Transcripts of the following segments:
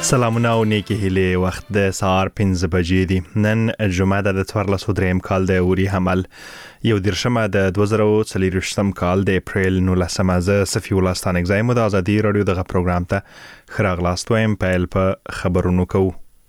سلامونه او نیکی هیله. وخت د سهار 5 بجې دي. نن جمعه د 1403 کال د اوري حمل یو درشمه د 2023 کال د اپریل 19 ز صفی ولستان اگزایم د ازادي رادیو دغه پروګرام ته خراغلاست وایم. پیل په خبرونو کو.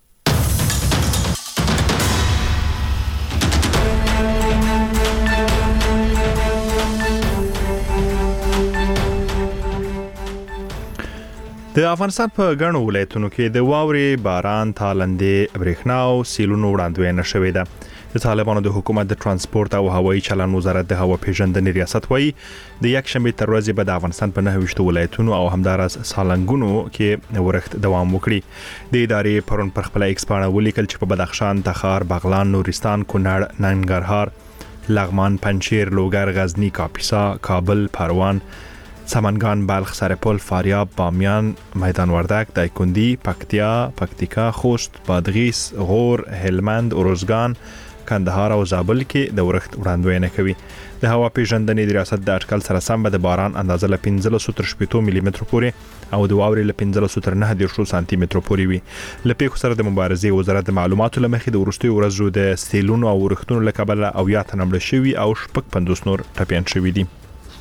د افغانستان په غنو ولایتونو کې د واوري باران تالندې برېښنا او سیلونو وړاندوینه شوې ده. د طالبانو د حکومت د ترانسپورت او هوایي چلن وزارت د هوا پیژندنې ریاست وایي د یک شنبه تر ورځې به د افغانستان په 29 ولایتونو او همدارس سالنګونو کې ورښت دوام وکړي. د ادارې پرون پر خپل ایکس باندې ولیکل چې په بدخشان، تخار، بغلان، نورستان، کونړ، ننګرهار، لغمان، پنجشیر، لوګر، غزنی، کاپیسا، کابل، پروان، سمنگان، بلخ، سرپل، فاریاب، بامیان، میدان وردک، دایکندی، پکتیکا، خوست، بادغیس، غور، هلمند، اروزګان، کندهار او زابل کې د ورښت وړاندوینه کوي. د هوا پیژندنې ریاست د اټکل سره سم به د باران اندازه له 15 ملي متر پورې او د واوري له 15 سانتي متر پورې وي. له پیښو سره د مبارزې وزارت د معلوماتو لمخې د ورستي ورځو د سیلونو او ورښتونو له کبله او یا تنمړ شوی او شپږ 50 نور ټپيان شوی دي.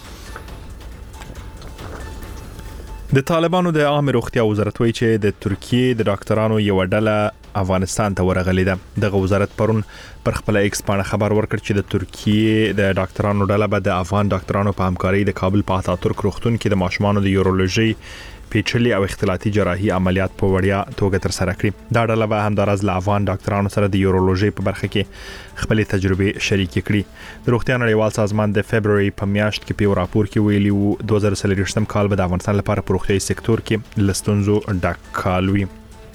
د طالبانو د عامه روغتیا وزارت وایي چې د ترکیه د ډاکټرانو یو ډله افغانستان ته ورغلې ده. دغه وزارت پرون پر خپل ایکس باندې خبر ورکړ چې د ترکیه د ډاکټرانو ډله به د افغان ډاکټرانو په همکاري د کابل په اتاتورک روغتون کې د ماشومانو د یورولوژي پیچلي او اختلاطي جراحي عملیات په وړیا توګه تر سره کړي. دا ډله به همدارز له افغان ډاکټرانو سره د یورولوژي په برخه کې خپل تجربه شریک کړي. د روغتیا نړیوال سازمان د فبرवरी په میاشت کې په راپور کې ویلي وو 2023 کال به د افغانستان لپاره په روغتیايي سکتور کې لستونزو ډک کال وي.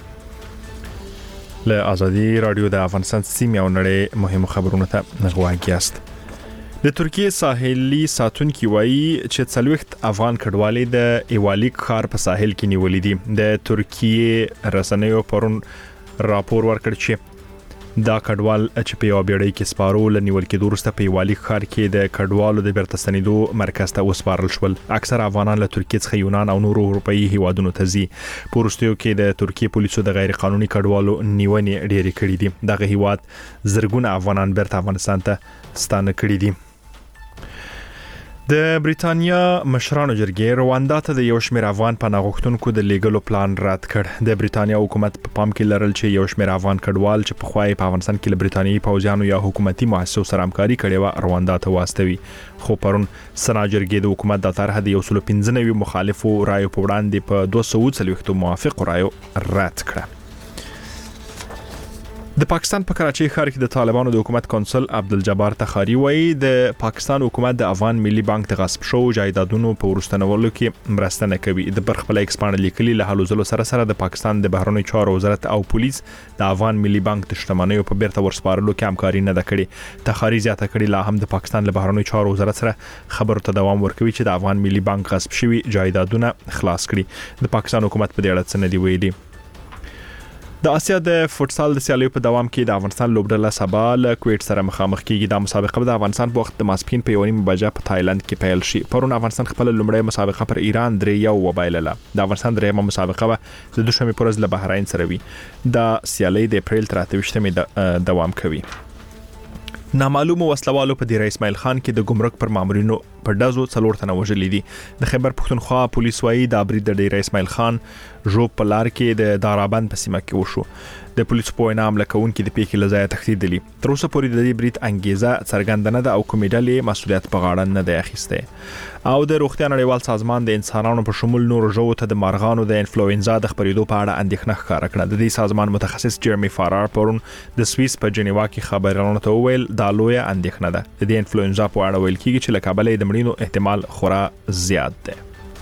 له ازادي رادیو د افغانستان سیمه او نړۍ مهمو خبرونو ته غواړئ است. د ترکیه ساحلي ساتونکي وایي چې 40 افغان کډوالې د ایوالیک ښار په ساحل کې نیولې دي. د ترکیه رسنیو پرون راپور ورکړ چې دا کډوال چې په یو بیړۍ کې سپارو لنیول کې دورسته په ایوالیک ښار کې د کډوالو د بیرته ستنېدو مرکز ته وسپارل شول. اکثر افغانان له ترکیه څخه یونان او نورو اروپאי هیوادونو ته ځي. په وروستیو کې د ترکیه پولیسو د غیر قانوني کډوالو نیونې ډېرې کړې دي. دغه هیواد زرګونه افغانان بیرته افغانستان ته ستانه کړي دي. د بریتانیا مشرانو جرګې رواندا ته د یو شمېر افغان پناه غوښتونکو د لیګلو پلان رد کړ. د بریتانیا حکومت په پام کې لرل چې یو شمېر افغان کډوال چې په خوای په افغانستان کې له بریتانیایي پوځیانو یا حکومتي مؤسسو سره همکاري کړې و رواندا ته واستوي. خو پرون سنا جرګې د حکومت د طرح د 195 مخالفو رایو په وړاندې په 240 موافق رایو رد کړه. د پاکستان په کراچۍ ښار کې د طالبانو د حکومت کونسل عبدالجبار تخاری وایي د پاکستان حکومت د افغان ملي بانک د غصب شو جایدادونو په ورستنولو کې مرسته نه کوي. د برخپل ایکس باندې لیکلي له هلو ځلو سره د پاکستان د بهرنیو چارو وزارت او پولیس د افغان ملي بانک د شتمنیو په بیرته ورسپارلو کې همکاري نه ده کړې. تخاری زیاته کړې لا هم د پاکستان له بهرنیو چارو وزارت سره خبرو ته دوام ورکوي چې د افغان ملي بانک غصب شوی جایدادونه خلاص کړي. د پاکستان حکومت په دې اړه څه نه دی ویلي. د اسیا د فوتسال د سیالیو په دوام کې د افغانستان لوبډله سبا له کویټ سره مخامخ کیږي. د مسابقه د افغانستان په وخت د ماسپین په 1:30 بجې په تایلند کې پیل شي. پرون افغانستان خپل لومړی مسابقه پر ایران 3-1 وبایلله. د افغانستان درېیمه مسابقه به د دوشنبه پر ورځ له بحرین سره وي. د سیالي د اپریل 23 دوام کوي. نامعلوم وسلوالو په ډیر اسماعیل خان کې د ګمرک پر مامورینو په دازو 4 تنه وژلې دي. د خیبر پښتونخوا پولیس وایي د برید د ډیر اسماعیل خان جو په لار کې د دارابند په سیمه کې وشو. د پولیسو په وینا حمله کوونکي د پیښې لځای تښتیدلي. تر اوسه پورې د دې برید انګیزه څرګنده نه ده او کومې ډلې مسؤلیت په غاړه نه دی اخیسته. او د روغتیا نړیوال سازمان د انسانانو په شمول نورو ژوو ته د مارغانو د انفلوئنزا د خپرېدو په اړه اندېښنه ښکاره کړه. د دې سازمان متخصص جيرمي فارار پرون د سویس په جنیوا کې خبرونه ته ویل دا لویه اندېښنه ده. د دې انفلوئنزا په اړه ویل کیږي چې له کابل د مړینو احتمال خورا زیات ده.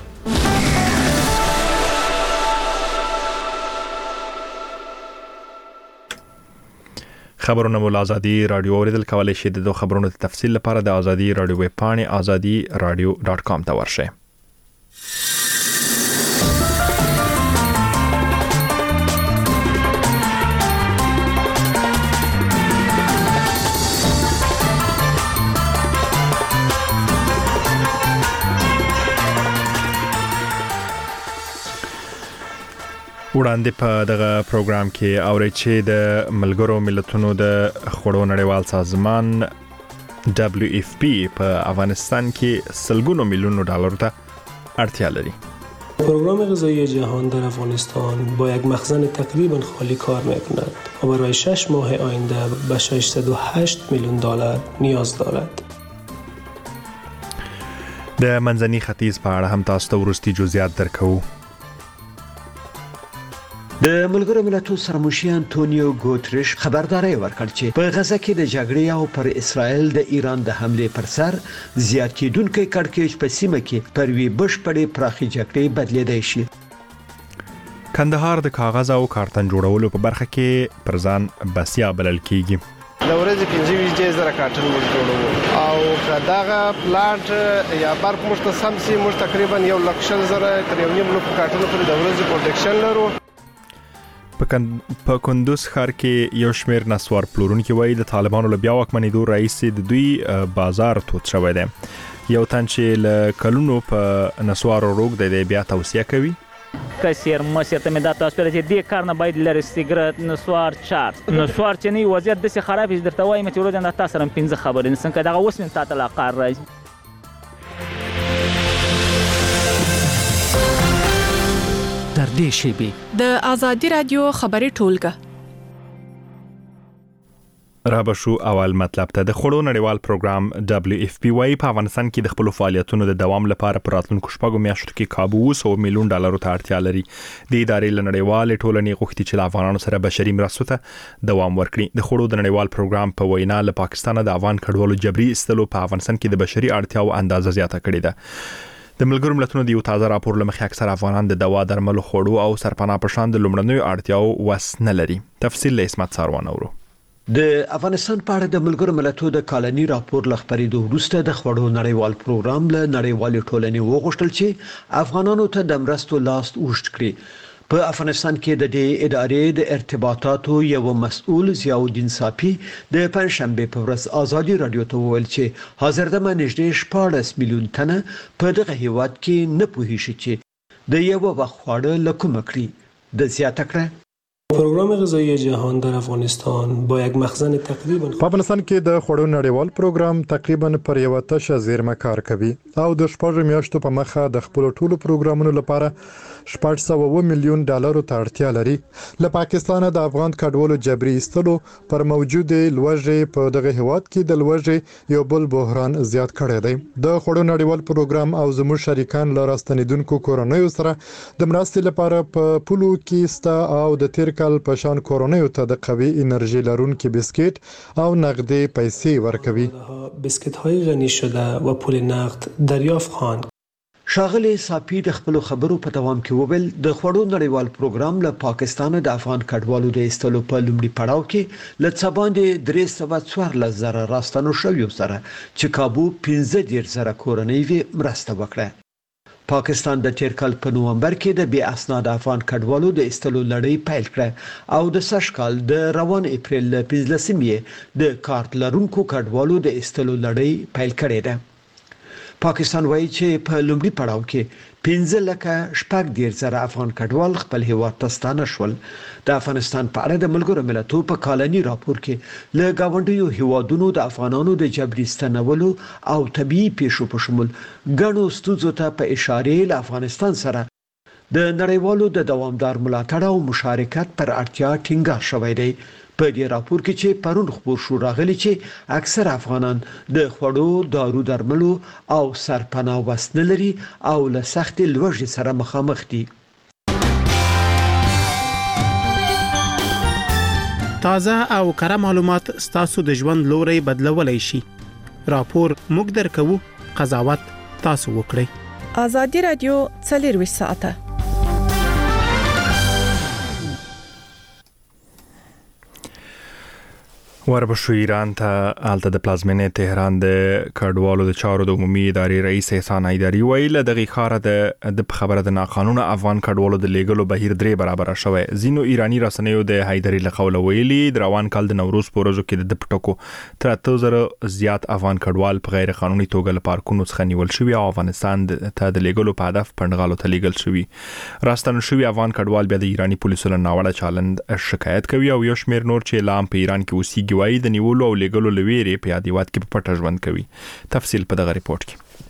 خبرونه مول ازادي رادیو اوریدل کولای شئ. د خبرونو د تفصیل لپاره د ازادي رادیو ویب پاڼې azadi-radio.com ته ورشئ. وړاندې په دغه پروګرام کې اوري چې د ملګرو ملتونو د خوړو نړیوال سازمان WFP په افغانستان کې سلګونو میلیون ډالر ته اړتیا لري. پروگرام غذایی جهان در افغانستان با یک مخزن تقریبا خالی کار میکند و برای 6 ماه آینده به 608 میلیون دلار نیاز دارد. د منځني ختیځ په اړه هم تاسو ته وروستي جزئیات درکوو. د ملګرو ملتونو سرمشر انټونیو ګوتریش خبرداري ورکړ چې په غزه کې د جګړې او پر اسرائیل د ایران د حمله پر سر زیات کېدونکو کړکېچ په سیمه کې پر وی بشپړې پراخي جګړې بدلېدای شي. کندهار د کاغذ او کارتن جوړولو په برخه کې پر ځان بسیا بلل کیږي. د ورځې 25,000 کارتن موږ جوړو او کداغه پلانټ یا برق مشتسم سي موږ تقریبا 1,00,000 تر 1.5 کارتن پر د ورځې پروډکشن لرو. په کندوز ښار کې یو شمېر نسوار پلورونکي وایي د طالبانو له بیا واکمنېدو راهیسې د دوی بازار تود شوی دی. یو تن چې له کلونو په نسوارو روږدی دی بیا توصیه کوي. کثیر مسیر ته مې دا تاسو ته دې کار نه باید لري سیګریټ نسوار چارت نسوار چې نه وضعیت د سي خراب چې درته وایم چې ورته تاسو سره 15 خبرې نسن کدا اوس من تاسو لا قار راځي. در دې شیبه د آزادی رادیو خبري ټولګه رابشو اول مطلب ته د خوړو نړیوال پروګرام WFP وايي په افغانستان کې د خپل فعالیتونو د دوام لپاره پر راتلونکو شپږو میاشتو کې کابو 100 میلیون ډالر ته اړتیا لري. د ادارې لنړیوال ټولنې غوښتي چې افغانانو سره بشري مرستو ته دوام ورکړي. د خوړو د نړیوال پروګرام په وینا له پاکستان د افغان کډوالو جبري استلو په افغانستان کې د بشري اړتیاو اندازه زیاته کړې ده. د ملګرو ملتونو د یو تازه راپور لمخې اکثر افغانان د دوا درملو خوړو او سرپناه په شان د لومړنیو اړتیاو وس نه لري. تفصیل له اسمت ساروان اورو. د افغانستان په اړه د ملګرو ملتونو د کالني راپور لخبرېدو وروسته د خوړو نړیوال پروګرام له نړیوال ټولنې وغوښتل چې افغانانو ته د مرستو لاس اوږد کړي. په افغانستان کې د دې ادارې د ارتباطاتو یو مسؤل ضیاءالدین صافي د پنځشنبه په ورځ آزادي رادیو ته وویل چې حاضر د نږدې 14 میلیون تنه په دغه هیواد کې نه پوهیږي چې د یو وخت خواړه لکه مکړي د زیاته کړه. پروگرام غذایی جهان در افغانستان با یک مخزن تقریبا په افغانستان کې د خوړو نړیوال پروګرام تقریبا پر یو تشه زیرمه کار کوي او د شپږ میاشتو په مخه د خپل ټولو پروګرامونو لپاره 400 میلیون ډالر ته اړتیا لري. له پاکستان د افغان کډوالو جبري استلو پر موجوده لوږې په دغه هواد کې د لوږې یو بل بحران زیات کړی دی. د خوړو نړیوال پروګرام او زموږ شریکان له راستنیدونکو کورونیو سره د مرستې لپاره په پولو کې ستا او د تیر کال په شان کورونیو ته د قوي انرژي لرونکي بسکټ او نقدې پیسې ورکوي. بسکټ‌های غنی شده و پول نقد دریافت خواهند. شاغلی صافي د خپل خبرو په دوام کې وویل د خوړو نړیوال پروګرام له پاکستان د افغان کډوالو د استلو په لومړي پړاو کې له څباندې 314,000 راستنو شویو سره چې کابو 15,000 کورنۍ وی مرسته وکړه. پاکستان د تیر کال په نومبر کې د بي اسناد افغان کډوالو د استلو لړۍ پیل کړه او د سږ کال د روان اپریل 15 د کارت لرونکو کډوالو د استلو لړۍ پیل کړې ده. پاکستان وایي چې په لومړي پړاو کې 15,000 افغان کډوال خپل هیواد ته ستانه شول. د افغانستان په اړه د ملګرو ملتونو په کالني راپور کې له گاونډیو هیوادونو د افغانانو د جبري ستنولو او طبيعي پیښو په شمول غنو ستونزو ته په اشاره له افغانستان سره د نړیوالو د دوامدار ملاتړ او مشارکت پر اړتیا ټینګار شوی دی. په دې راپور کې چې پرون خبر شو راغلی چې اکثر افغانان د خوړو دارو درملو او سرپناه وسنه لري او له سخت لوږې سره مخامخ دي. تازه او کره معلومات ستاسو د ژوند لوري بدلولای شي. راپور موږ درکو، قضاوت تاسو وکړئ. آزادی رادیو 24 ساعته. وربشو ایران ته الته د پلازمینې تهران د کډوالو د چارو د عمومي ادارې رئیس احسان حیدری ویل دغه خاره د خبره د ناقانونه افغان کډوالو د لیګلو بهیر 3 برابر شوی. زینو ایرانی رسنیو د حیدری لقول ویلي د روان کال د نوروز پروژو کې د پټکو تر 3000 زیات افغان کډوال په غیر قانوني توګه له پارکونو څخه نیول شوی او افغانستان ته د لیګلو په هدف پندغالو ته لیګل شوی. راستنه شوی افغان کډوال بیا د ایرانی پولیسو له ناوړه چلند شکایت کوي او یو شمیر نور چې لام په ایران کې اوسېږي وایي د نیولو او لیګلو لویری په یادیوات کې په پټه ژوند کوي. تفصیل په دغه ریپورت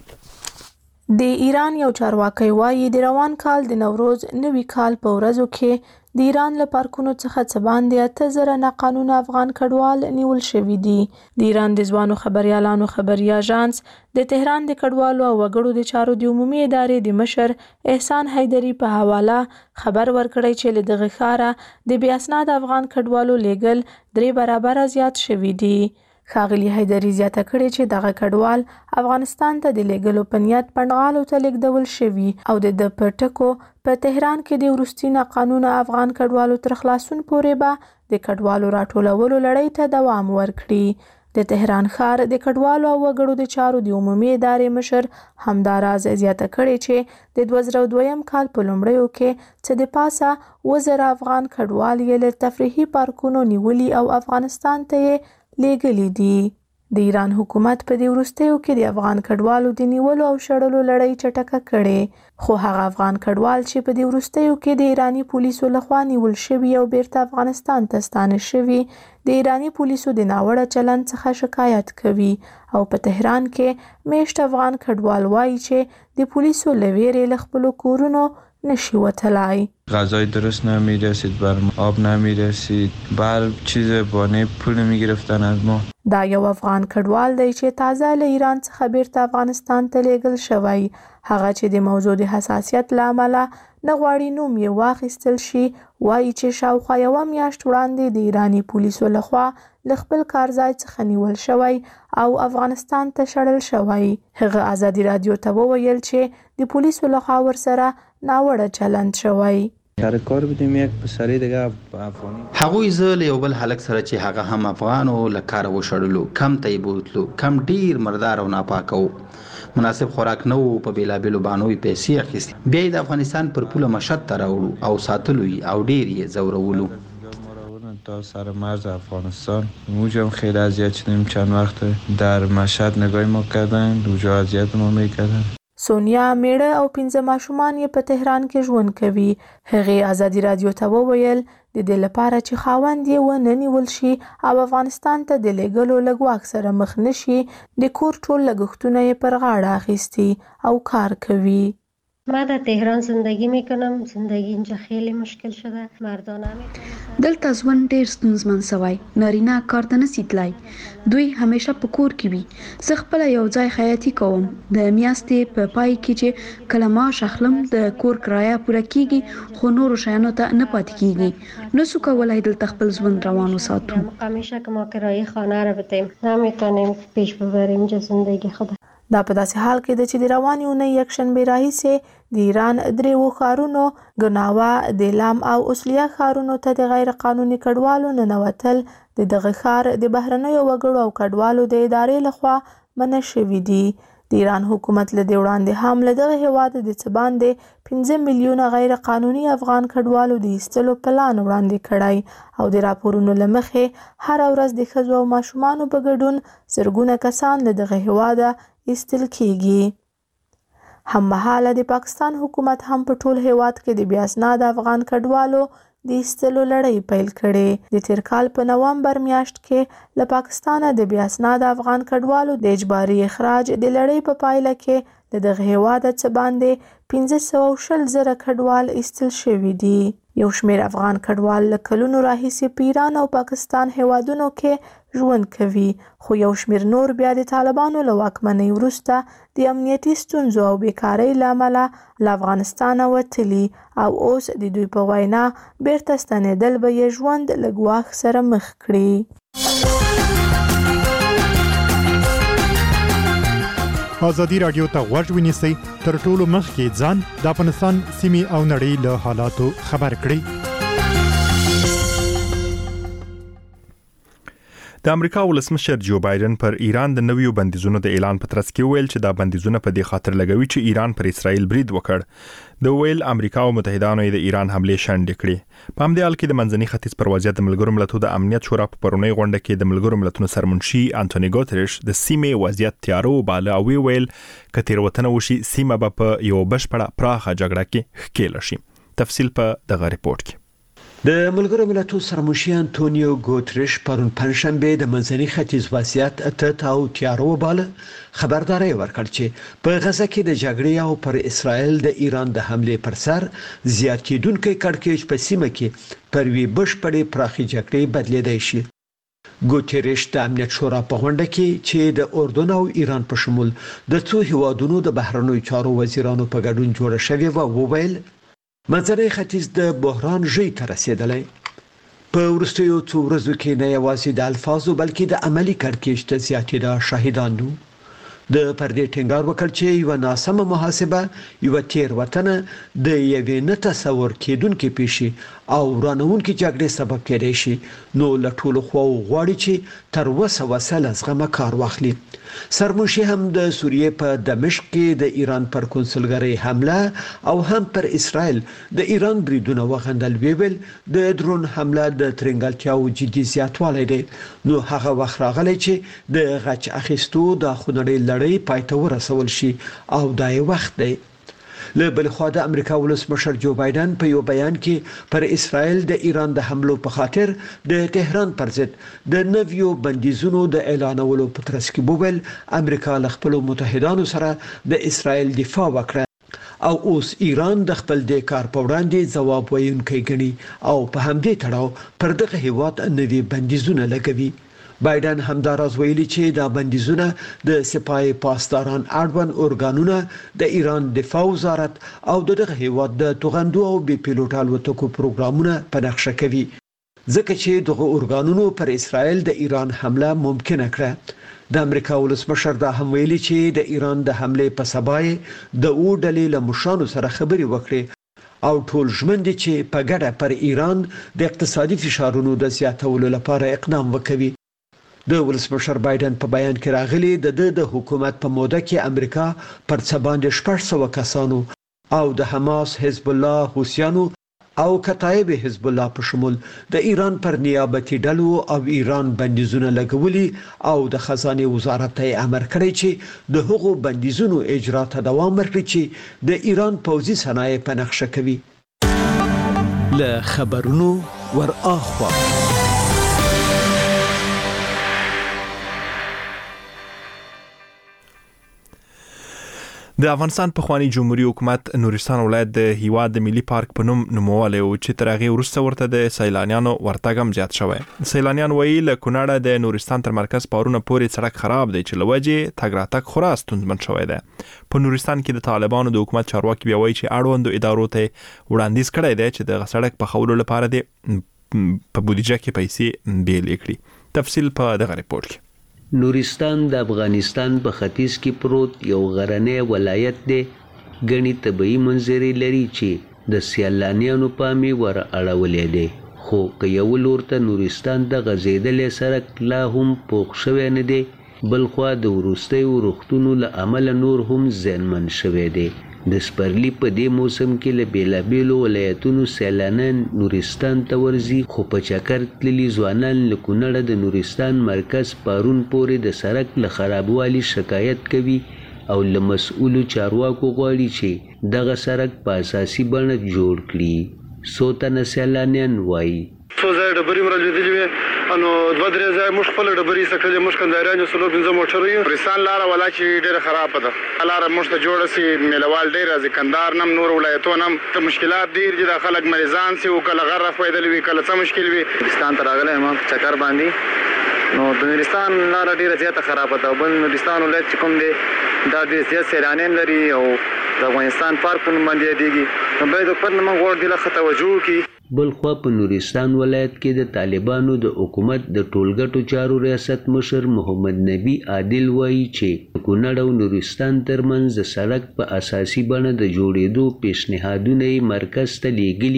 کې. د ایران یو چارواکي وایي د روان کال د نوروز نوي کال په ورځو کې د ایران له پارکونو څخه څه باندې 8000 ناقانونه افغان کډوال نیول شوي دي. د ایران د ځوانو خبريالانو خبري اژانس د تهران د کډوالو او وګړو د چارو د عمومي ادارې د مشر احسان حیدری په حواله خبر ورکړی چې له دغه خاره د بیا اسناد افغان کډوالو لیګل 3 برابر زیات شوي دي. ښاغلي حیدری زیاته کړې چې دغه کډوال افغانستان ته د لیګلو په نیت پندغالو ته لیږدول شوي او د پټکو په تهران کې د وروستي قانون افغان کډوالو تر خلاصون پورې به د کډوالو راټولولو لړۍ ته دوام ورکړي. د تهران ښار د کډوالو او وګړو د چارو د عمومي ادارې مشر همداراز زیاته کړې چې د 2002 کال په لومړیو کې څه د پاسه 1000 افغان کډوال یې له تفریحي پارکونو نیولي او افغانستان ته لیګلی دي. د ایران حکومت په دې وروستیو کې د افغان کډوالو د نیولو او شړلو لړۍ چټکه کړې، خو هغه افغان کډوال چې په دې وروستیو کې د ایرانی پولیسو لخوا نیول شوي او بیرته افغانستان ته ستانه شوي د ایرانی پولیسو د ناوړه چلند څخه شکایت کوي او په تهران کې میشت افغان کډوال وایي چې د پولیسو له ویرې له خپلو کورونو نشي وتلای. غذای درست نمیرسید، برام آب نمیرسید، بر چیز بانه پول نمیگرفتن از ما. دا یو افغان کډوال دی چې تازه له ایران څخه بیرته افغانستان ته لیږل شوی. هغه چې د موضوع د حساسیت له امله نه غواړي نوم یې واخیستل شي، وایي چې شاوخوا یوه میاشت وړاندې د ایرانی پولیسو لخوا له خپل کارځای څخه نیول شوی او افغانستان ته شړل شوی. هغه ازادي رادیو ته وویل چې د پولیسو لخوا ورسره ناوړه چلند شوی. کار بودیم یک پسری دیگه افغانی. هغوی زه له یو بل هلک سره چې هغه هم افغان او له کاره وشړلو، کم ته یې بوتلو، کم ډیر مردار او ناپاک وو، مناسب خوراک نه وو، په بیلابیلو بانو یې پیسې اخیستې، بیا یې د افغانستان پر پوله مشهد ته راوړو او ساتلو یې او ډیر یې ځورولو. تا سر مرز افغانستان اونجا هم خیلی اذیت شدیم، چند وقت در مشهد نگاه ما کردن، اونجا اذیت ما میکردن. سونیا میړه او 15 ماشومان یې په تهران کې ژوند کوي. هغې ازادي رادیو ته وویل د دې لپاره چې خاوند یې ونه نیول شي او افغانستان ته د لیږلو له ګواښ سره مخ نشي، د کور ټول لګښتونه یې پر غاړه اخیستي او کار کوي. ما در تهران زندگی میکنم. زندگی اینجا خیلی مشکل شده. مردانه میتونن دلته ژوند ډیر ستونزمن سوی، نارینه کار ته نشي تلای، دوی همیشه په کور کې وي. زه خپل یو ځای خیاطي کوم، د میاشتې په پای کې چې کله معاش اخلم د کور کرایه پوره کیږي، خو نورو شیانو ته نه پاتې کیږي، نو څه کولای دلته خپل ژوند روان وساتو. همیشه که ما کرایه خانه رو بدیم نمیتونیم پیش ببریم زندگی خود. دا په داسې حال کې ده چې د روانې اونۍ یکشنبې راهیسې د ایران 3 ښارونو ګناوه، دیلام او اوسلیا ښارونو ته د غیر قانوني کډوالو ننوتل د دغه ښار د بهرنیو وګړو او کډوالو د ادارې لخوا منع شوي دي. د ایران حکومت له دې وړاندې هم له دغه هیواد د څه باندې 15 میلیونه غیر قانوني افغان کډوالو د ایستلو پلان وړاندې کړی او د راپورونو له مخې هر ورځ د ښځو او ماشومانو په ګډون زرګونه کسان له دغه هیواده ایستل کیږي. هممهاله د پاکستان حکومت هم په ټول هیواد کې د بیا اسناد افغان کډوالو د ایستلو لړۍ پیل کړې. د تیر کال په نومبر میاشت کې له پاکستانه د بیا اسناد افغان کډوالو د اجباري اخراج د لړۍ په پایله کې د دغه هیواد څخه باندې 1520,000 کډوال ایستل شوي دي. یو شمیر افغان کډوال له کلونو راهیسې په ایران او پاکستان هیوادونو کې ژوند کوي، خو یو شمیر نور بیا د طالبانو له واکمنۍ وروسته د امنیتي ستونزو او بیکارۍ له امله له افغانستانه وتلي او اوس د دوی په وینا بیرته ستنېدل به یې ژوند له ګواښ سره مخ کړي. ازادي رادیو ته غوږ ونیسئ، تر ټولو مخکې ځان د افغانستان سیمې او نړۍ له حالاتو خبر کړئ. د امریکا ولسمشر جو بایدن پر ایران د نویو بندیزونو د اعلان په ترڅ کې ویل چې دا بندیزونه په دې خاطر لګوي چې ایران پر اسرائیل برید وکړ. د ویل امریکا او متحدانو د ایران حمله شنډ کړې. په همدې حال کې د منځني ختیځ پر وضعیت د ملګرو ملتونو د امنیت شورا په پرونی غونډه کې د ملګرو ملتونو سرمنشي انټونی ګوتریش د سیمې وضعیت تیارو باله او ویل ک تیروتنه وشي سیمه به په یو بشپړه پراخه جګړه کې ښکېل شي. تفصیل په دغه ریپورت کې. د ملګرو ملتونو سرمنشي انټونیو ګوتریش پرون پنځشنبه د منځني ختیځ وضعیت او تیارو باله خبرداري ورکړ چې په غزه کې د جګړې او پر اسرائیل د ایران د حمله پر سر زیات کېدونکو کړکېچ په سیمه کې پر وی بشپړې پراخي جګړې بدلیدای شي. ګوتریش د امنیت شورا په غونډه کې چې د اردن او ایران په شمول د څو هیوادونو د بهرنیو چارو وزیرانو په ګډون جوړه شوې و وویل منځنی ختیځ د بحران ژی ته رسیدلی. په وروستیو څو ورځو کې نه یوازې د الفاظو بلکې د عملی کړکېچ ته زیاتېدا شاهدان وو. د پردې ټینګار وکړ چې یو ناسمه محاسبه یو تیروتنه د یوې نه تصور کېدونکې پیښې او رانونکې جګړې سبب کېدای شي. نو له ټولو خواو غواړي چې تر اوسه وسله زغمه کار واخلي. سرمنشي هم د سوریې په دمشق کې د ایران پر کنسولګرۍ حمله او هم پر اسرائیل د ایران بریدونه وغندل. ویل د درون حمله د ترنګلتیاو جدي زیاتوالی دی. نو هغه وخت راغلی چې د غچ اخیستو د خونړۍ لړۍ پای ته ورسول شي او دا یې وخت دی. له بل خوا د امریکا ولسمشر جو بایدن په یو بیان کې پر اسرائیل د ایران د حملو په خاطر د تهران پر ضد د نویو بندیزونو د اعلانولو په ترڅ کې وویل امریکا له خپل متحدانو سره د اسرائیل دفاع وکړه او اوس ایران د خپل د کار په وړاندې ځواب ویونکی ګڼي او په همدې تړاو پر دغه هیواد نوي بندیزونه لګوي. بایدن همداراز ویلي چې دا بندیزونه د سپای پاسداران اړوند اورګانونه د ایران دفاع وزارت او دغه هیواد د توغندو او بي پیلوټ الوتکو پروګرامونه په نقشه کوي ځکه چې دغه اورګانونو پر اسرائیل د ایران حمله ممکنه کړه. د امریکا ولسمشر دا هم ویلي چې د ایران د حمله په سبا د اوډلې له مشرانو سره خبري وکړي او ټول ژمن دي چې په ګډه پر ایران د اقتصادي فشارونو د زیاتولو لپاره اقدام وکړي. د ولسمشر بایدن په بیان کې راغلي د حکومت په موده کې امریکا پر څه باندې 600 کسانو او د حماس، حزب الله، حوثیانو او کتایب حزب الله په شمول د ایران پر نیابتي ډلو او ایران بندیزونه لګولي او د خزانه وزارت ته امر کړی چې د هغو بندیزونو اجرا ته دوام ورکړي چې د ایران پوځي صنایع په نقشه کوي. له خبرونو ور اخوا د افغانستان پخوانی جمهوریت حکومت نورستان ولایت د هیواد د ملي پارک په نوم نومول او چې تر هغه وروسته ورته د سیلانیانو ورتګ هم زیات شوی. سیلانیان وایي له کونړه د نورستان تر مرکز پارونه پورې سړک خراب دی چې لوجه تګ راتګ خورا ستونزمن شوی دی. په نورستان کې د طالبانو د حکومت چارواکي بیا وایي چې اړوندو ادارو ته وړاندیز کړی دی چې د سړک په خولو لپاره د په بودیجه کې پیسې بیل کړي. تفصیل په دغه ریپورت کې. نورستان د افغانستان په ختیځ کې پروت یو غرنی ولایت دی. ګڼې طبیعي منظرې لري چې د سیلانیانو پام یې ور اړولی دی. خو که یو لور ته نورستان د غځېدلی سړک لا هم پوخ شوی نه دی، بل خوا د وروستیو روغتونو له امله نور هم زیانمن شوی دی. د سپرلي په دې موسم کې له بیلابیلو ولایتونو سیلانیان نورستان ته ورځي، خو په چکر تللي ځوانان له کونړه د نورستان مرکز پارون پورې د سړک له خرابوالي شکایت کوي او له مسؤلو چارواکو غواړي چې دغه سړک په اساسي بڼه جوړ کړي. څو تنه سیلانیان وایي څو ځای ډبرې مرلېدلې وې نو دوه درې ځای موږ خپله ډبرې ایسته کړلې. موږ کندهاریان یو 4-5 موټر یو. نورستان لاره ولا چې ډېره خرابه ده. لاره موږ ته جوړه سي، میلوال ډېر راځي، کندهار نه هم نور ولایتونه هم ته مشکلات ډېر دي. دا خلک مریضان سي او کله غر رافیدلې وي، کله څه مشکل وي. نورستان ته راغلی یم په چکر باندې. نو د نورستان لاره ډېره زیاته خرابه ده. بل نورستان ولایت چې کوم دی دا ډېر زیات سیلانیان لري او د افغانستان پارک په نوم باندې یادېږي. نو باید حکومت نه موږ غواړو دې له ښه توجه وکړي. بل خوا په نورستان ولایت کې د طالبانو د حکومت د ټولګټو چارو ریاست مشر محمد نبی عادل وایي چې د کونړ او نورستان ترمنځ د سړک په اساسي بڼه د جوړېدو پیشنهادونه یې مرکز ته لیږلي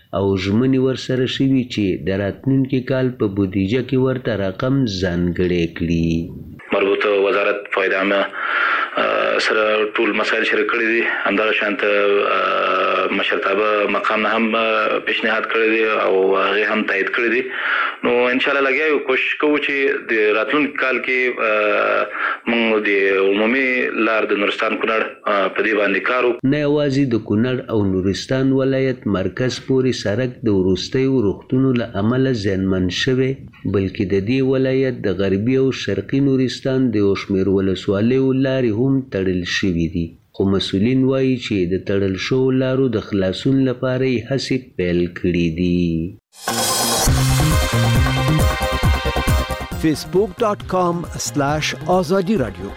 او ژمنې ورسره شوي چې د راتلونکي کال په بودیجه کې ورته رقم ځانګړی کړي. مربوطه وزارت فایده عامه سره ټول مسایل شریک کړي دي. همدغه شانت مشرتابه مقام هم پیشنهاد کړی دی او هغه هم تایید کړی دی. نو ان شاء الله لګیاو کوشش کوو چې د راتلونکي کال کې موږ د عمومي لار د نورستان کونړ په دې باندې کارو. نه یوازې د کونړ او نورستان ولایت مرکز پورې سړک د وروستیو روغتونو له امله زیانمن شوی، بلکې د دې ولایت د غربي او شرقي نورستان د یو شمېر ولسوالیو لارې هم تړل شوي دي. خو مسؤلین وایي چې د تړل شوو لارو د خلاصون لپاره یې هڅې پیل کړي دي. facebook.com/azadi radio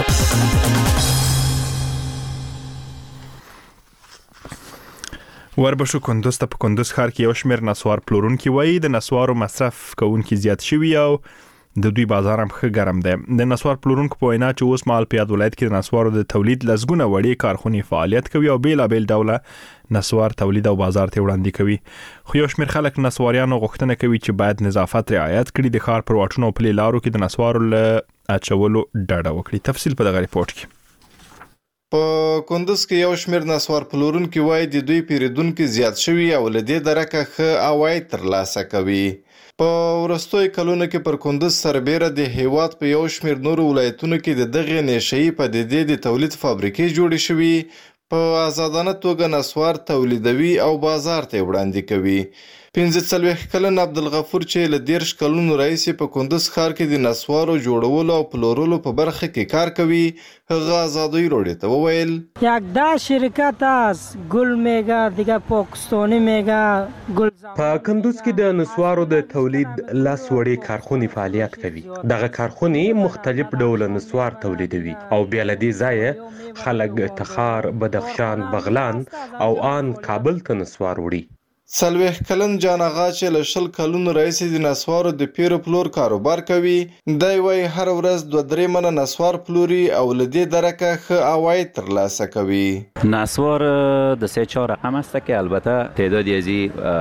وربشو کندوز ته په کندوز ښار کې یو شمېر نسوار پلورونکي وایي د نسوارو مصرف کوونکي زیات شوي او د دوی بازار هم ښه ګرم دی. د نسوار پلورونکو په وینا چې اوس مهال په یاد ولایت کې د نسوارو د تولید لسګونه وړې کارخونې فعالیت کوي او بیلابیل ډوله نسوار تولید او بازار ته وړاندې کوي. خو یو شمېر خلک نسواریانو غوښتنه کوي چې باید نظافت رعایت کړي، د ښار پر واټونو او پلې لارو کې د نسوارو له اچولو ډډه وکړي. تفصیل په دغه ریپورت کې. په کندوز کې یو شمېر نسوار پلورونکي وایي د دوی پیرودونکي زیات شوي او له دې درکه ښه عواید ترلاسه کوي. په وروستیو کلونو کې پر کندوز سربیره د هیواد په یو شمېر نورو ولایتونو کې د دغې نشهیي پدیدې د تولید فابریکې جوړې شوي، په آزادانه توګه نسوار تولیدوي او بازار ته وړاندې کوي. 45 کلن عبدالغفور چې له 13 کلونو راهیسې په کندوز ښار کې د نسوارو جوړولو او پلورلو په برخه کې کار کوي، هغه آزادی راډیو ته وویل: یک ده شرکت است، گل میگه، دیگه پاکستانی میگه، گل. په کندوز کې د نسوارو د تولید 10 وړې کارخونې فعالیت کوي. دغه کارخونې مختلف ډول نسوار تولیدوي او بیا له دې ځایه خلک تخار، بدخشان، بغلان او آن کابل ته نسوار وړي. 40 کلن جان آغا چې له 20 کلونو راهیسې د نسوارو د پیرو پلور کاروبار کوي، دی وایي هر ورځ 2-3 منه نسوار پلوري او له دې درکه ښه عواید ترلاسه کوي. نسوار د 3-4 رقم است که البته تعداد یزی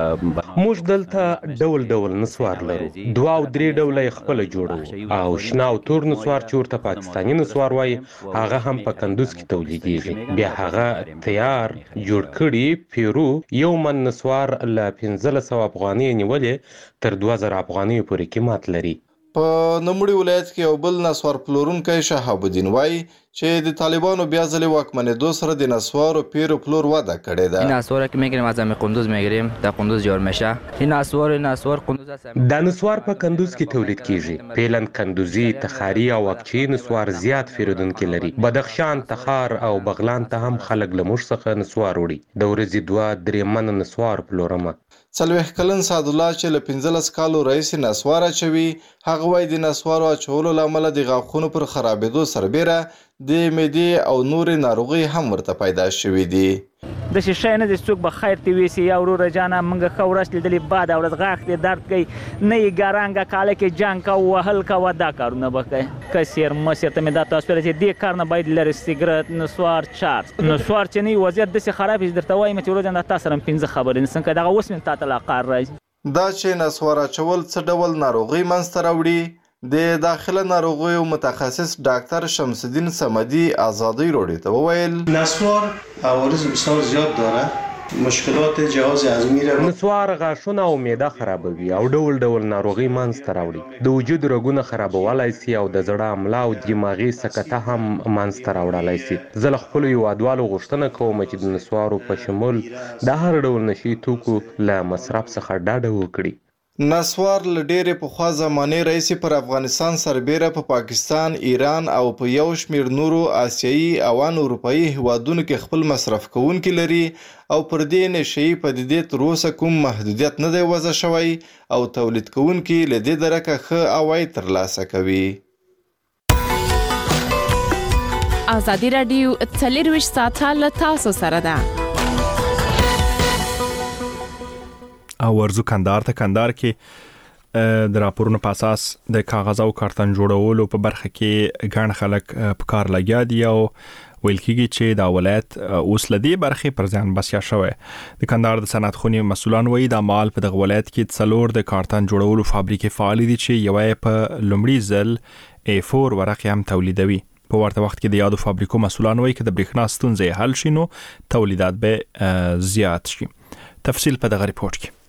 موږ دلته ډول ډول نسوار لرو، 2 او 3 ډوله خپل جوړو او شنه او تور نسوار چې ورته پاکستاني نسوار وایي هغه هم په کندوز کې تولیدېږي. بیا هغه تیار جوړ کړي پیرو یو من نسوار له 1500 افغانۍ نیولې تر 2000 افغانۍ پورې قیمت لري. په نوموړي ولایت کې یو بل نسوار پلورونکی شهاب الدین وایي چې د طالبانو بیا ځلې واکمنېدو سره د نسوارو پیرو پلور وده کړې ده. این نسوار که میگیریم از همین قندوز میگیریم، در قندوز جور میشه. این نسوار قندوز است. دا نسوار په کندوز کې تولید کیږي. پیلن کندوزي، تخاری او اقچی نسوار زیات پیرودونکي لري. بدخشان، تخار او بغلان ته هم خلک له موږ څخه نسوار وړي. د ورځې 2-3 منه نسوار پلورمه. 40 کلن سعدالله چې له 15 کالو راهیسې نسوار اچوي، هغه وایي د نسوارو اچولو له امله د غاښونو پر خرابېدو سربیره د معدې او نورې ناروغۍ هم ورته پیدا شوي دي. د شي نه د څوک به خیر تی ویسي یا ورور جانا منګه خورش لیدلې بعد اورز غاښ دې درد کوي نه یې ګارانګه کاله کې جنگ کا وهل کا ودا کارونه وکړي کثیر مسیر ته مې دا تاسو پر چې دې کار نه باید لري سیګریټ نسوار چارج نسوار چې نه وضعیت د سي خراب درته وایي مې ورور جانا تاسو رم 15 خبرې نسن کدا اوس من تاسو لا قار راځي دا چې نسوار چول څه ډول ناروغي منځته راوړي د داخله ناروغیو متخصص ډاکټر شمس الدین صمدی آزادی راډیو ته وویل نسوار عوارض بسیار زیاد داره مشکلات جهاز هضمی را نسوار غاښونه او معده خرابوي او ډول ډول ناروغي منځته راوړي د وجود رګونه خرابولای شي او د زړه عمله او دماغي سکته هم منځته راوړلای شي زه له خپلو هیوادوالو غوښتنه کوم چې د نسوارو په شمول د هر ډول نشي توکو له مصرف څخه ډډه وکړي نسوار له ډېرې پخوا زمانې راهیسې پر افغانستان سربیره په پاکستان، ایران او په یو شمېر نورو آسیایي او ان اروپایي هیوادونو کې خپل مصرف کوونکي لري او پر دې نشهیي پدیدې تر اوسه کوم محدودیت نه دی وضع شوی او تولید کوونکي له دې درکه ښه عواید ترلاسه کوي. ازادي راډیو 24 ساعته له تاسو سره ده. او ورزو کندهار کې د راپورونو په اساس د کاغذ او کارتن جوړولو په برخه کې ګڼ خلک په کار لګیا دي او ویل کېږي چې دا ولایت اوس لدی برخې پر ځان بسیا شوی. د کندهار د صنعت خونې مسولان وایي د مال په دغه ولایت کې 4 د کارتن جوړولو فابریکې فعال دي چې یوه په لومړي ځل A4 ورقې هم تولیدوي. په ورته وخت کې د یادو فابریکو مسولان وایي چې د برېښنا ستونزې حل شي نو تولیدات به زیات شي. تفصیل په دغه ریپورت کې.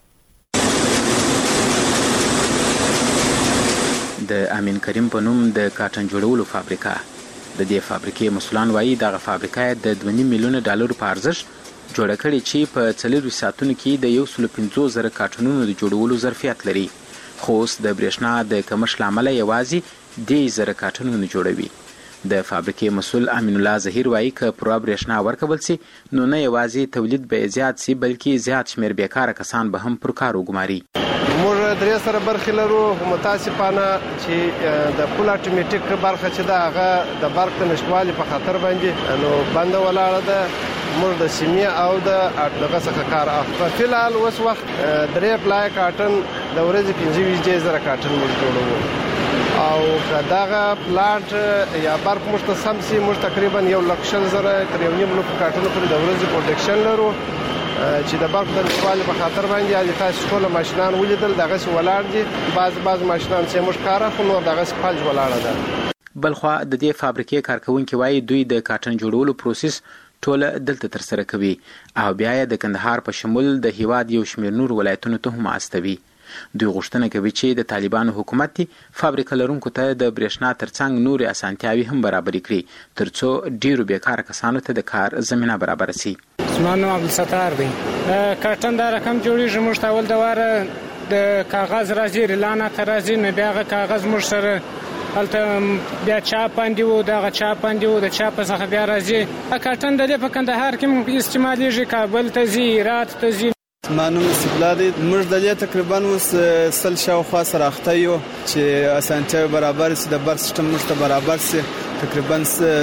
د امین کریم په نوم د کارتن جوړولو فابریکه د دې فابریکې مسولان وایي دغه فابریکه د 2.5 میلیون ډالر په ارزښت جوړه کړې چې په 4 ساعتونو کې د 150,000 کارتنونو د جوړولو ظرفیت لري. خو اوس د برېښنا د کمښت له امله یوازې 10,000 کارتنونه جوړوي. د فابریکې مسول امین الله ظهیر وایي که پوره برېښنا ورکول سي نو نه یوازې تولید به زیات سي بلکې زیات شمېر بیکاره کسان به هم پر کار وګماري. موږ درې سره برخې لرو خو متاسفانه چې د فول اټومیټیک برخه چې ده هغه د برق د نشتوالي په خاطر باندې نو بنده ولاړه ده. موږ د سیمې او د دغه څخه کار اخلو. په فلحال اوس وخت 3 پلای کارټن د ورځې 25,000 کارټن موږ جوړوو او که دغه پلانټ یا برق موږ ته سم سي موږ تقریبا 1,00,000 تر 1.5 لک کارټنو پورې د ورځې پروډکشن لرو چې د برق د نشتوالي په خاطر باندې د تاسو ټول ماشینان ولیدل دغه ولاړ دي. بعض ماشینان چې موږ کار اخلو نو دغه فلج ولاړه ده. بلخوا د دې فابریکې کارکونکي وایي دوی د کارټن جوړولو پروسس ټول دلته تر سره کوي او بیا یې د کندهار په شمول د هیواد یو شمېر نور ولایتونو ته هم استوي. دوی غوښتنه کوي چې د طالبانو حکومت فابریکه لرونکو ته د برېښنا ترڅنګ نورې اسانتیاوې هم برابرې کړي ترڅو ډیرو بیکاره کسانو ته د کار زمینه برابر شي. زما نوم عبدالستار دی. کارټن دا رقم جوړیږي موږ ته اول د واره د کاغذ راځي ریلانه ته راځي نو بیا هغه کاغذ موږ سره هلته بیا چاپ باندې وو دغه چاپ باندې وو د چاپ څخه بیا راځي. کارټن د دې په کندهار کې استعمالیږي کابل ته ځي هرات ته ځي. زما نوم نصیب الله دی. موږ د دې تقریبا اوس 100 شاوخوا سره اخته یو چې اسانتیاوې برابر سي د بر سیستم موږ ته برابر سي. تقریبا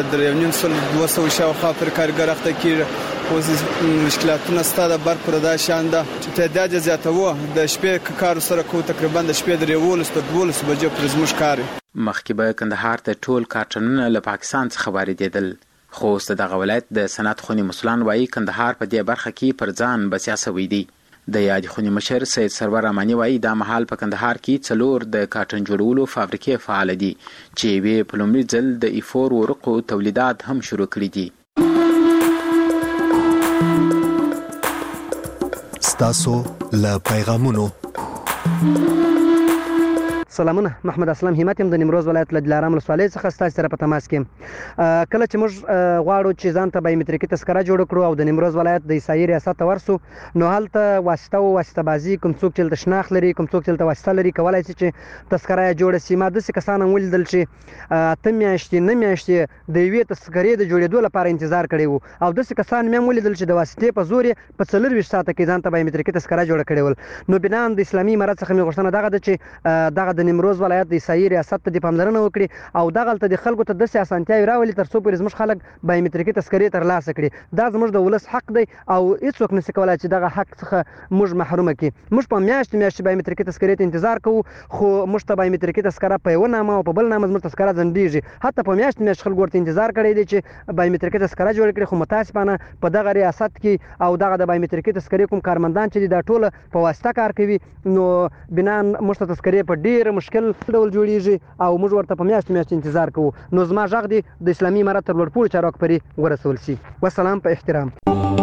1,200 شاوخوا پر کارګر اخته کیږي. اوس مشکلاتونه ستاسو د برق پر دا شان ده چې تعداد زیاتوه د شپې کار سره کو تقریبا د شپې د 12 تر 12 بجې پر زموږ کار. مخکې به کندهار ته ټول کارټنونه له پاکستان څخه واردېدل خو اوس دغه ولایت د صنعت خونې مسولان وایي کندهار په دې برخه کې پر ځان بسیا شوی دی. د یادې خونې مشر سید سرور امانی وایي دا مهال په کندهار کې 4 د کارټن جوړولو فابریکې فعال دي چې یوې په لومړي ځل د A4 ورقو تولیدات هم شروع کړي دي. ستاسو له پیغامونو سلامونه. محمد اسلام همت يم د نیمروز ولایت له دلارام ولسوالۍ څخه ستاسو سره په تماس کې. کله چې موږ غواړو چې ځان ته بایومټریکي تذکره جوړ کړو او د نیمروز ولایت د عیسائی ریاست ته ورسو نو هلته واسطه بازي کوم څوک چې شناخت لري کوم څوک چې واسطه لري کولای شي چې تذکره جوړ شي. ما داسې کسان ولیدل چې 8 میاشتې 9 میاشتې د یوې تذکرې د جوړېدو لپاره انتظار کړی وو او داسې کسان مې ولیدل چې د واسطې په زور په 24 ساعته کې ځان ته بایومټریکي تذکره جوړ کړی ول. نو بنا د اسلامي امارت څخه مې غوښتنه دغه ده چې دغه د نیمروز ولایت د عیسائی ریاست ته د پاملرنه وکړي او دغه ته د خلکو ته داسې اسانتیاوې راولي ترڅو پورې زموږ خلک بایومټریکي تذکرې ترلاسه کړي. دا زموږ د ولس حق دی او هیڅوک نشي کولای چې دغه حق څخه موږ محروم کړي. موږ په میاشتې بایومټریکي تذکرې ته انتظار کوو خو موږ ته بایومټریکي تذکره په یو نامه او په بل نامه زموږ تذکره ځنډیږي. حتی په میاشتې خلک ورته انتظار کړی دی چې بایومټریکي تذکره جوړ کړي خو متاسفانه په دغه ریاست کې او دغه د بایومټریکي تذکرې کوم کارمندان چې دا ټول په واسطه کار کوي نو بنا موږ ته تذکرې په ډیر مشکل ډول جوړیږي او موږ ورته په میاشتې انتظار کوو. نو زما غږ دی د اسلامي امارت تر لوړپوړو چارواکو پورې ورسول شي. والسلام په احترام.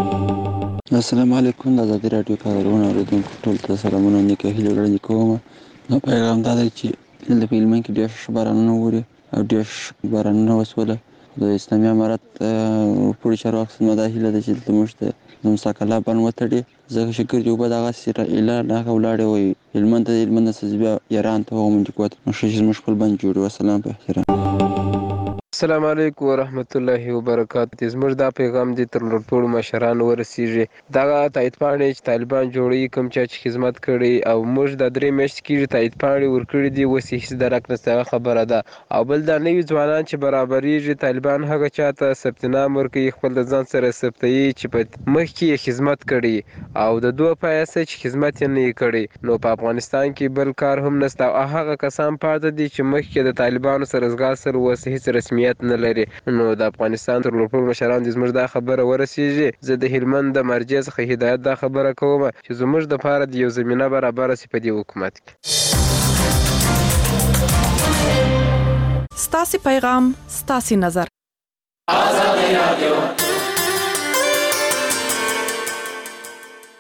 السلام علیکم. د ازادي راډیو کارونه اوریدونکو ټول ته سلامونه نیکه هیله وړاندې کوم. نو پیغام دا دی چې د فلمن کې ډېر بارانونه ووري او ډېر بارانونه وسوله. د اسلامي امارت پوره چارواکو څخه دا هیله ده چې موږ ته د مساکله بن وتړي ځکه چې ګرځي وبه دغه سره اعلان هغه ولاړې وي هلمند ته هلمند څخه بیا ایران ته ومنډي کوت مشه چې موږ خپل بند جوړو. والسلام په احترام. السلام علیکم ورحمت الله وبرکاته. زموږ دا پیغام دی تر ټولو مشرانو ورسیږي. دا تایید پاڼې چې طالبان جوړي کوم چې خدمت کړي او موږ د 3 میاشتې کې تایید پاڼې ورکړي دي اوس هیڅ درک نشته خبره ده. او بل دا نوي ځوانان چې برابرېږي طالبان هغه چاته ثبت نام ورکوي خپل د ځان سره ثبتوي چې په مخکې خدمت کړي او د 2 پیسې چې خدمت یې نه کړي. نو په افغانستان کې بل کار هم نشته او هغه کسان پاتې دي چې مخکې د طالبانو سره ځغاستل اوس هیڅ رسمیت نیت نه لري. نو د افغانستان تر ټولو مشران دې زموږ دا خبره ورسیږي. زه د هلمند د مرجع څخه هدایت دا خبره کوم چې زموږ د پاره د یو زمينه برابر سي په دې حکومت کې. ستاسو پیغام ستاسو نظر. آزادي رادیو